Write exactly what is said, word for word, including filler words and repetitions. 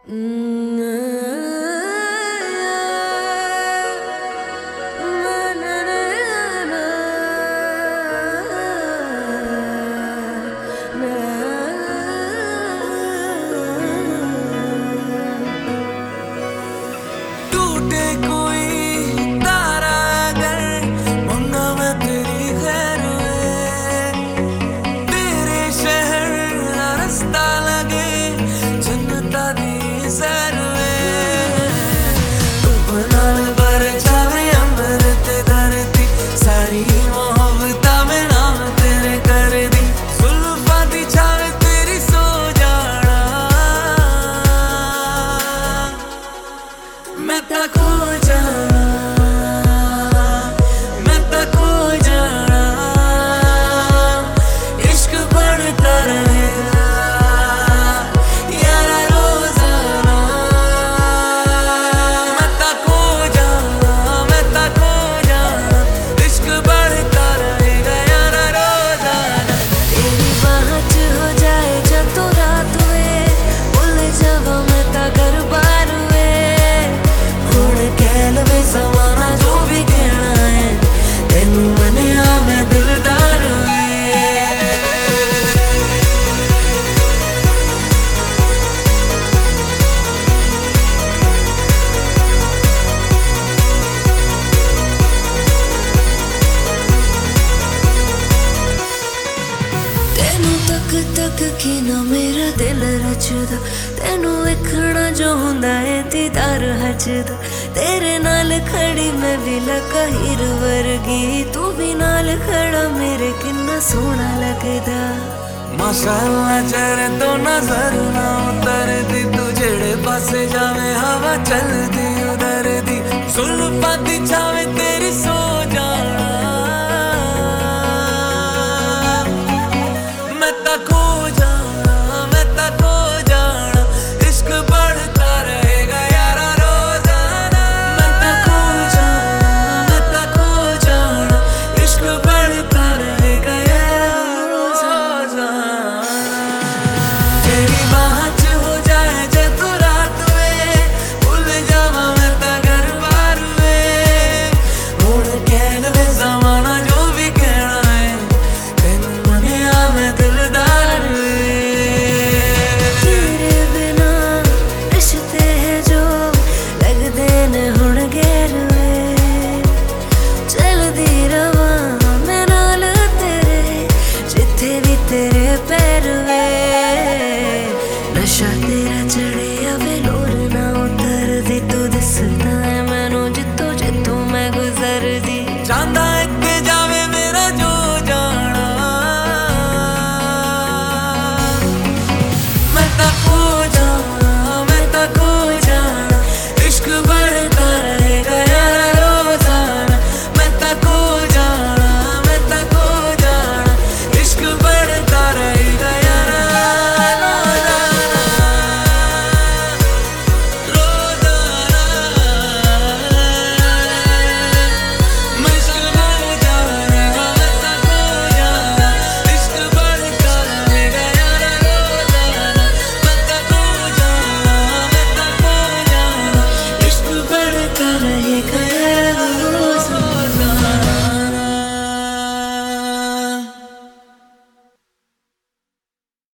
टूटे कोई तारा अगर मंगा मैं तेरी खैर में, तेरे शहर का रास्ता लगे जन्नता दी सैर में। तू नाल पर जावे अमृत धरती, सारी मोहब्बता में नाम तेरे कर दी। जुल्फां दी छावे तेरी सो जाना, मैं ता खो जाना, मैं ता खो जाना। इश्क बढ़ता रहेगा यारा रोजाना, मैं ता खो जाना, मैं ता खो जाना। इश्क बढ़ता रहेगा यारा रोजाना। तेरी बाह च हो जाए जदों रात वे, भुल जावां मैं ता घर बार वे। हुण कह लवे समाना जो भी कहना है, तेनू मनिया मैं दिलदार वे। तेनू तक तक के ना मेरा दिल रचदा, तेनू वेखना जो हुंदा है दीदार हजदा। तेरे नाल खड़ी मैं भी लगा हीर वर्गी, तू भी नाल खड़ा मेरे किन्ना सोहना लगदा। माशाअल्लाह चेहरे तो नजर ना उतरदी, तू जेड़े पासे जावे हवा चलदी उधर दी। जुल्फां दी छावे तेरी सो जाना, मैं ता